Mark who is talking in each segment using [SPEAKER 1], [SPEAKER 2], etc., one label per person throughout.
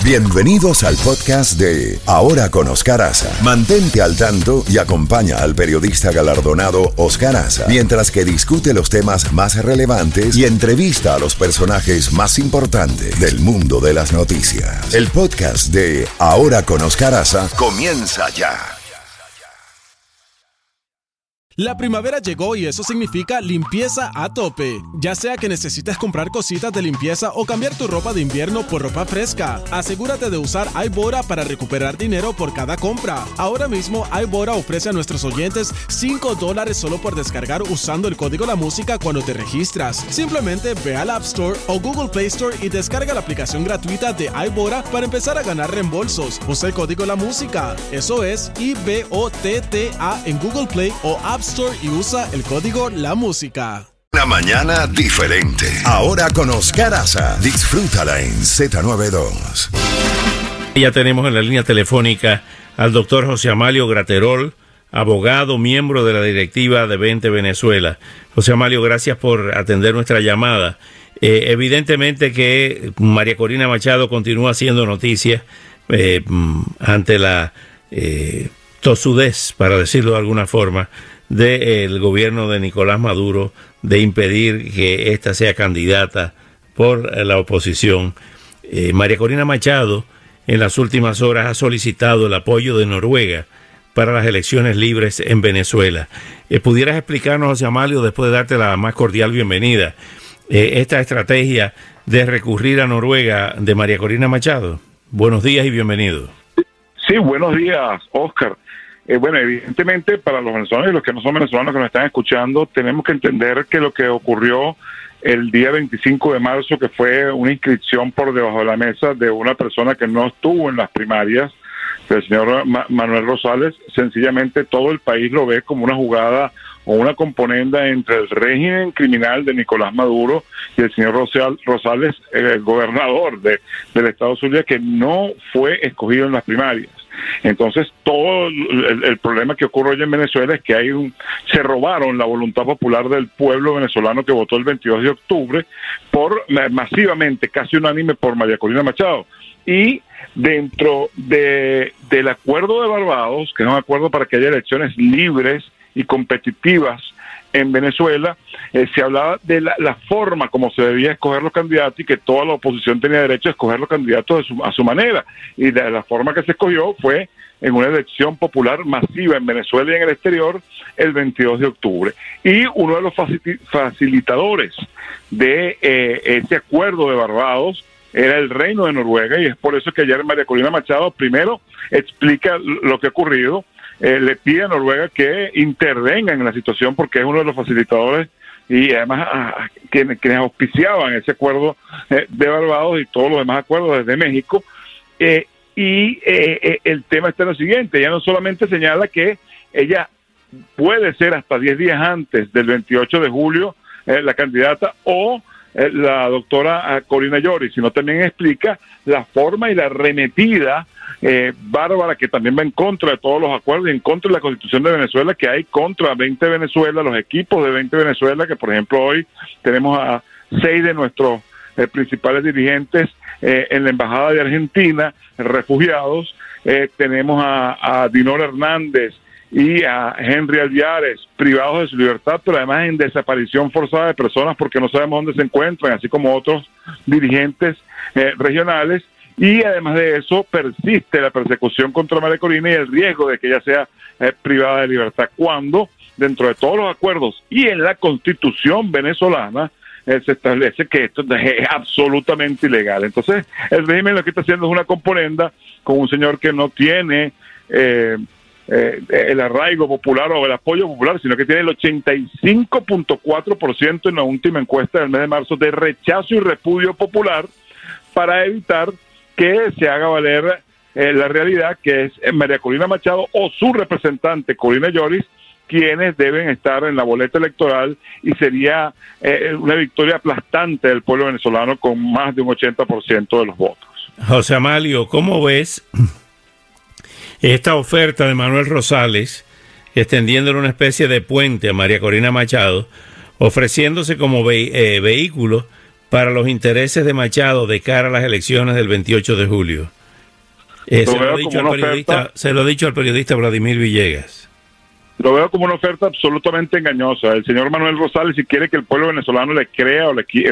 [SPEAKER 1] Bienvenidos al podcast de Ahora con Oscar Aza. Mantente al tanto y acompaña al periodista galardonado Oscar Aza mientras que discute los temas más relevantes y entrevista a los personajes más importantes del mundo de las noticias. El podcast de Ahora con Oscar Aza comienza ya.
[SPEAKER 2] La primavera llegó y eso significa limpieza a tope. Ya sea que necesites comprar cositas de limpieza o cambiar tu ropa de invierno por ropa fresca, asegúrate de usar iBora para recuperar dinero por cada compra. Ahora mismo iBora ofrece a nuestros oyentes $5 solo por descargar usando el código La Música cuando te registras. Simplemente ve al App Store o Google Play Store y descarga la aplicación gratuita de iBora para empezar a ganar reembolsos. Usa el código La Música. Eso es IBOTTA en Google Play o App Store y usa el código La Música.
[SPEAKER 1] Una mañana diferente. Ahora con Oscar Aza. Disfrútala en Z92.
[SPEAKER 3] Ya tenemos en la línea telefónica al doctor José Amalio Graterol, abogado, miembro de la directiva de 20 Venezuela. José Amalio, gracias por atender nuestra llamada. Evidentemente que María Corina Machado continúa haciendo noticias ante la tosudez, para decirlo de alguna forma, del gobierno de Nicolás Maduro de impedir que ésta sea candidata por la oposición. María Corina Machado en las últimas horas ha solicitado el apoyo de Noruega para las elecciones libres en Venezuela. ¿Pudieras explicarnos, José Amalio, después de darte la más cordial bienvenida, esta estrategia de recurrir a Noruega de María Corina Machado? Buenos días y bienvenido.
[SPEAKER 4] Sí, buenos días, Oscar. Bueno, evidentemente para los venezolanos y los que no son venezolanos que nos están escuchando, tenemos que entender que lo que ocurrió el día 25 de marzo, que fue una inscripción por debajo de la mesa de una persona que no estuvo en las primarias, el señor Manuel Rosales, sencillamente todo el país lo ve como una jugada o una componenda entre el régimen criminal de Nicolás Maduro y el señor Rosales, el gobernador del estado Zulia, que no fue escogido en las primarias. Entonces, todo el problema que ocurre hoy en Venezuela es que se robaron la voluntad popular del pueblo venezolano que votó el 22 de octubre masivamente, casi unánime, por María Corina Machado. Y dentro del acuerdo de Barbados, que es un acuerdo para que haya elecciones libres y competitivas en Venezuela, se hablaba de la forma como se debía escoger los candidatos y que toda la oposición tenía derecho a escoger los candidatos a su manera. Y la forma que se escogió fue en una elección popular masiva en Venezuela y en el exterior el 22 de octubre. Y uno de los facilitadores de ese acuerdo de Barbados era el Reino de Noruega, y es por eso que ayer María Corina Machado primero explica lo que ha ocurrido, le pide a Noruega que intervenga en la situación porque es uno de los facilitadores y además quienes auspiciaban ese acuerdo de Barbados y todos los demás acuerdos desde México. El tema está en lo siguiente: ella no solamente señala que ella puede ser hasta 10 días antes del 28 de julio la candidata o la doctora Corina Lloris, sino también explica la forma y la arremetida bárbara que también va en contra de todos los acuerdos y en contra de la Constitución de Venezuela que hay contra 20 Venezuela, los equipos de 20 Venezuela, que por ejemplo hoy tenemos a 6 de nuestros principales dirigentes en la Embajada de Argentina, refugiados, tenemos a Dinora Hernández y a Henry Alviares, privados de su libertad, pero además en desaparición forzada de personas porque no sabemos dónde se encuentran, así como otros dirigentes regionales. Y además de eso, persiste la persecución contra María Corina y el riesgo de que ella sea privada de libertad, cuando dentro de todos los acuerdos y en la Constitución venezolana se establece que esto es absolutamente ilegal. Entonces, el régimen lo que está haciendo es una componenda con un señor que no tiene el arraigo popular o el apoyo popular, sino que tiene el 85.4% en la última encuesta del mes de marzo de rechazo y repudio popular, para evitar que se haga valer la realidad que es María Corina Machado o su representante Corina Lloris quienes deben estar en la boleta electoral, y sería una victoria aplastante del pueblo venezolano con más de un 80% de los votos.
[SPEAKER 3] José Amalio, ¿cómo ves esta oferta de Manuel Rosales extendiéndole una especie de puente a María Corina Machado, ofreciéndose como vehículo para los intereses de Machado de cara a las elecciones del 28 de julio. Se lo he dicho al periodista Vladimir Villegas.
[SPEAKER 4] Lo veo como una oferta absolutamente engañosa. El señor Manuel Rosales, si quiere que el pueblo venezolano le crea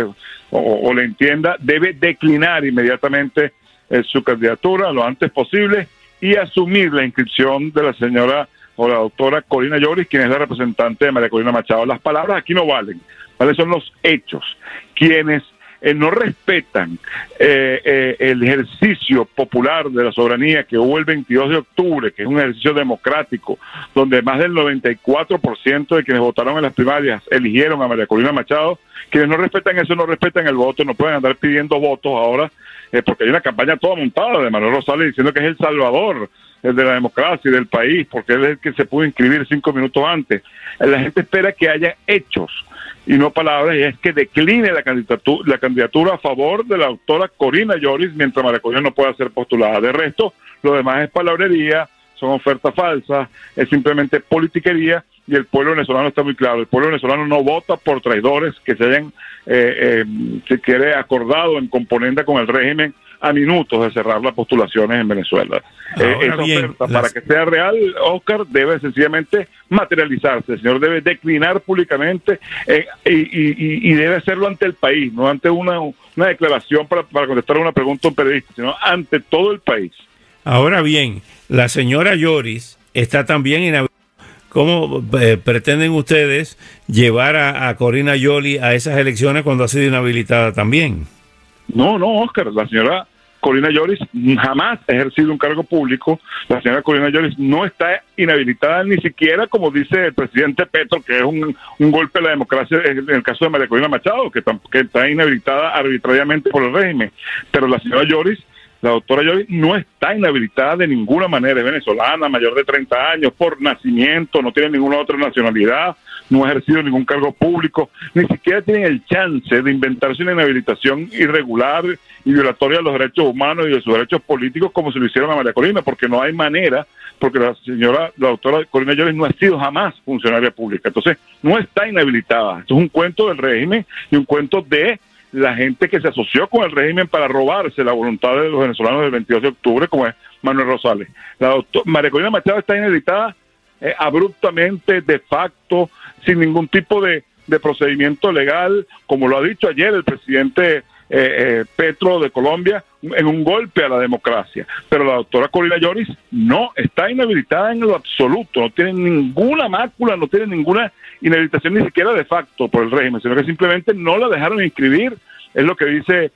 [SPEAKER 4] o le entienda, debe declinar inmediatamente su candidatura lo antes posible y asumir la inscripción de la señora o la doctora Corina Lloris, quien es la representante de María Corina Machado. Las palabras aquí no valen, ¿vale? Son los hechos. Quienes no respetan el ejercicio popular de la soberanía que hubo el 22 de octubre, que es un ejercicio democrático, donde más del 94% de quienes votaron en las primarias eligieron a María Corina Machado. Quienes no respetan eso, no respetan el voto, no pueden andar pidiendo votos ahora, porque hay una campaña toda montada de Manuel Rosales diciendo que es el salvador de la democracia y del país, porque él es el que se pudo inscribir 5 minutos antes. La gente espera que haya hechos y no palabras, y es que decline la candidatura a favor de la doctora Corina Lloris mientras María Corina no pueda ser postulada. De resto, lo demás es palabrería, son ofertas falsas, es simplemente politiquería, y el pueblo venezolano está muy claro. El pueblo venezolano no vota por traidores que se hayan, si quiere, acordado en componenda con el régimen a minutos de cerrar las postulaciones en Venezuela. Esa oferta, para que sea real, Oscar, debe sencillamente materializarse. El señor debe declinar públicamente y debe hacerlo ante el país, no ante una declaración para contestar a una pregunta a un periodista, sino ante todo el país.
[SPEAKER 3] Ahora bien, la señora Lloris está también inhabilitada. ¿Cómo pretenden ustedes llevar a Corina Lloris a esas elecciones cuando ha sido inhabilitada también?
[SPEAKER 4] No, Oscar, la señora Corina Lloris jamás ha ejercido un cargo público. La señora Corina Lloris no está inhabilitada ni siquiera, como dice el presidente Petro, que es un golpe a la democracia en el caso de María Corina Machado, que está inhabilitada arbitrariamente por el régimen. Pero la señora Lloris, la doctora Lloris, no está inhabilitada de ninguna manera. Es venezolana, mayor de 30 años, por nacimiento, no tiene ninguna otra nacionalidad, no ha ejercido ningún cargo público, ni siquiera tienen el chance de inventarse una inhabilitación irregular y violatoria de los derechos humanos y de sus derechos políticos como se lo hicieron a María Corina, porque no hay manera, porque la doctora Corina Lloris no ha sido jamás funcionaria pública. Entonces, no está inhabilitada. Esto es un cuento del régimen y un cuento de la gente que se asoció con el régimen para robarse la voluntad de los venezolanos del 22 de octubre, como es Manuel Rosales. María Corina Machado está inhabilitada abruptamente, de facto, sin ningún tipo de procedimiento legal, como lo ha dicho ayer el presidente Petro de Colombia, en un golpe a la democracia. Pero la doctora Corina Lloris no está inhabilitada en lo absoluto, no tiene ninguna mácula, no tiene ninguna inhabilitación ni siquiera de facto por el régimen, sino que simplemente no la dejaron inscribir, es lo que dice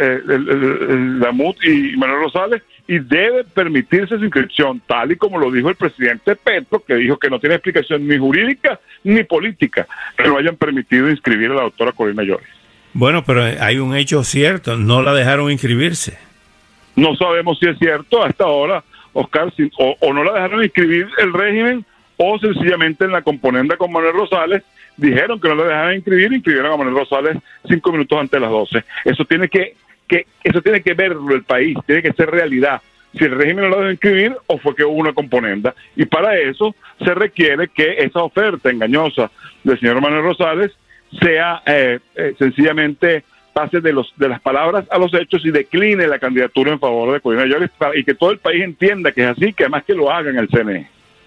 [SPEAKER 4] la MUD y Manuel Rosales, y debe permitirse su inscripción, tal y como lo dijo el presidente Petro, que dijo que no tiene explicación ni jurídica ni política que lo hayan permitido inscribir a la doctora Corina Lloris.
[SPEAKER 3] Bueno, pero hay un hecho cierto, no la dejaron inscribirse.
[SPEAKER 4] No sabemos si es cierto hasta ahora, Oscar, o no la dejaron inscribir el régimen, o sencillamente en la componenda con Manuel Rosales dijeron que no la dejaron inscribieron a Manuel Rosales 5 minutos antes de las 12. Eso tiene que verlo el país, tiene que ser realidad. Si el régimen no la dejó inscribir o fue que hubo una componenda. Y para eso se requiere que esa oferta engañosa del señor Manuel Rosales sea sencillamente pase de las palabras a los hechos y decline la candidatura en favor de Corina Lloris, y que todo el país entienda que es así, que además que lo hagan el CNE.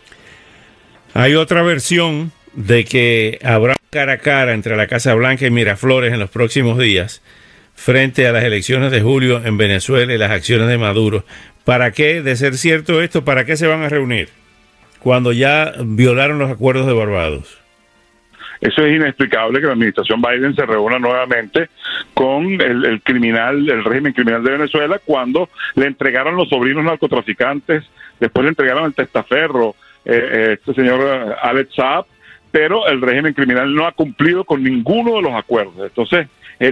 [SPEAKER 3] Hay otra versión de que habrá cara a cara entre la Casa Blanca y Miraflores en los próximos días frente a las elecciones de julio en Venezuela y las acciones de Maduro. ¿Para qué, de ser cierto esto, para qué se van a reunir cuando ya violaron los acuerdos de Barbados?
[SPEAKER 4] Eso es inexplicable, que la administración Biden se reúna nuevamente con el régimen criminal de Venezuela, cuando le entregaron los sobrinos narcotraficantes, después le entregaron el testaferro, este señor Alex Saab, pero el régimen criminal no ha cumplido con ninguno de los acuerdos. Entonces,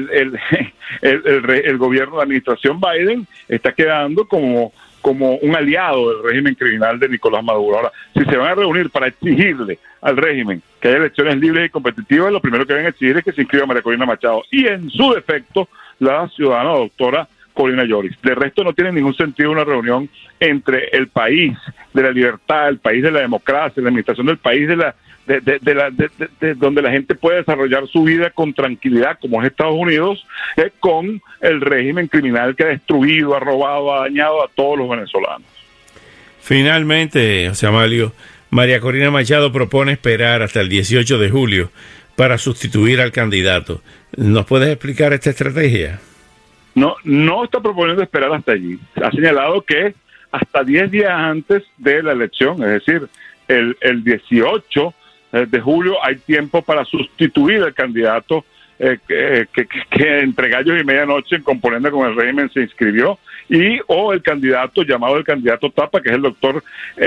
[SPEAKER 4] el gobierno, la administración Biden está quedando como un aliado del régimen criminal de Nicolás Maduro. Ahora, si se van a reunir para exigirle al régimen que haya elecciones libres y competitivas, lo primero que deben exigir es que se inscriba María Corina Machado, y en su defecto la ciudadana doctora Corina Yoris. De resto no tiene ningún sentido una reunión entre el país de la libertad, el país de la democracia, la administración del país de donde la gente puede desarrollar su vida con tranquilidad, como es Estados Unidos, con el régimen criminal que ha destruido, ha robado, ha dañado a todos los venezolanos.
[SPEAKER 3] Finalmente, José Amalio, María Corina Machado propone esperar hasta el 18 de julio para sustituir al candidato. ¿Nos puedes explicar esta estrategia?
[SPEAKER 4] No está proponiendo esperar hasta allí. Ha señalado que hasta 10 días antes de la elección, es decir, el 18 de julio, hay tiempo para sustituir al candidato que entre gallos y medianoche en componenda con el régimen se inscribió, o el candidato llamado el candidato tapa, que es el doctor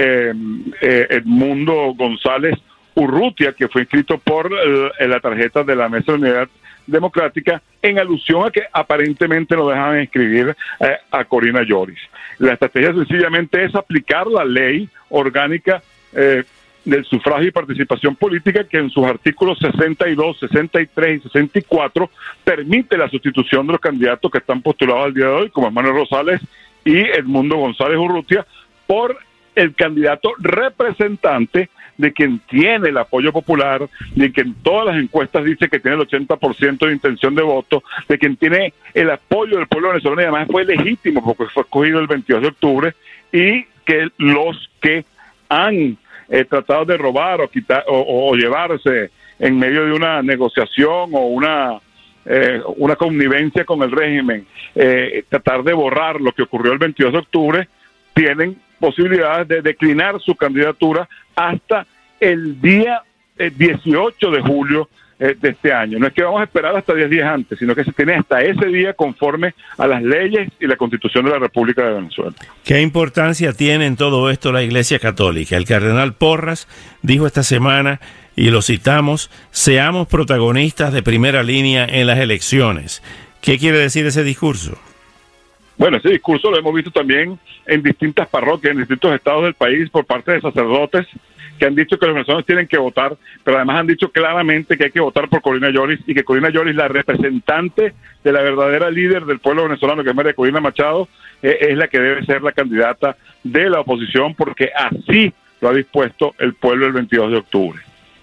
[SPEAKER 4] Edmundo González Urrutia, que fue inscrito por la tarjeta de la Mesa de Unidad Democrática, en alusión a que aparentemente no dejaban inscribir a Corina Yoris. La estrategia sencillamente es aplicar la ley orgánica del sufragio y participación política, que en sus artículos 62, 63 y 64 permite la sustitución de los candidatos que están postulados al día de hoy, como Manuel Rosales y Edmundo González Urrutia, por el candidato representante de quien tiene el apoyo popular, de quien todas las encuestas dice que tiene el 80% de intención de voto, de quien tiene el apoyo del pueblo venezolano y además fue legítimo porque fue escogido el 22 de octubre, y que los que han tratado de robar o quitar o llevarse en medio de una negociación o una connivencia con el régimen, tratar de borrar lo que ocurrió el 22 de octubre, tienen posibilidades de declinar su candidatura hasta el día 18 de julio de este año. No es que vamos a esperar hasta 10 días antes, sino que se tiene hasta ese día conforme a las leyes y la Constitución de la República de Venezuela.
[SPEAKER 3] ¿Qué importancia tiene en todo esto la Iglesia Católica? El cardenal Porras dijo esta semana, y lo citamos, seamos protagonistas de primera línea en las elecciones. ¿Qué quiere decir ese discurso?
[SPEAKER 4] Bueno, ese discurso lo hemos visto también en distintas parroquias, en distintos estados del país, por parte de sacerdotes que han dicho que los venezolanos tienen que votar, pero además han dicho claramente que hay que votar por Corina Yoris, y que Corina Yoris, la representante de la verdadera líder del pueblo venezolano, que es María Corina Machado, es la que debe ser la candidata de la oposición, porque así lo ha dispuesto el pueblo el 22 de octubre.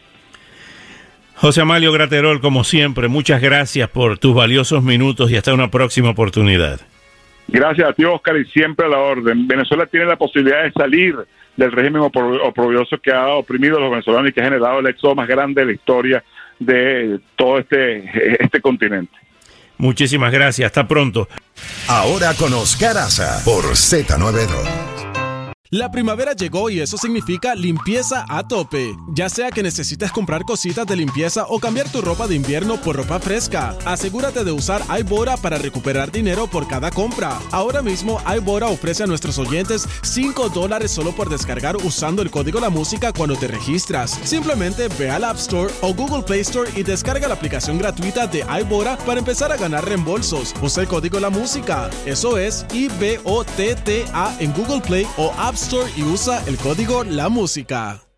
[SPEAKER 3] José Amalio Graterol, como siempre, muchas gracias por tus valiosos minutos y hasta una próxima oportunidad.
[SPEAKER 4] Gracias a ti, Oscar, y siempre a la orden. Venezuela tiene la posibilidad de salir del régimen oprobioso que ha oprimido a los venezolanos y que ha generado el éxodo más grande de la historia de todo este continente.
[SPEAKER 3] Muchísimas gracias, hasta pronto.
[SPEAKER 1] Ahora con Oscar Aza por Z92.
[SPEAKER 2] La primavera llegó y eso significa limpieza a tope. Ya sea que necesites comprar cositas de limpieza o cambiar tu ropa de invierno por ropa fresca, asegúrate de usar iBora para recuperar dinero por cada compra. Ahora mismo iBora ofrece a nuestros oyentes $5 solo por descargar usando el código La Música cuando te registras. Simplemente ve al App Store o Google Play Store y descarga la aplicación gratuita de iBora para empezar a ganar reembolsos. Usa el código La Música. Eso es IBOTTA en Google Play o App Store y usa el código La Música.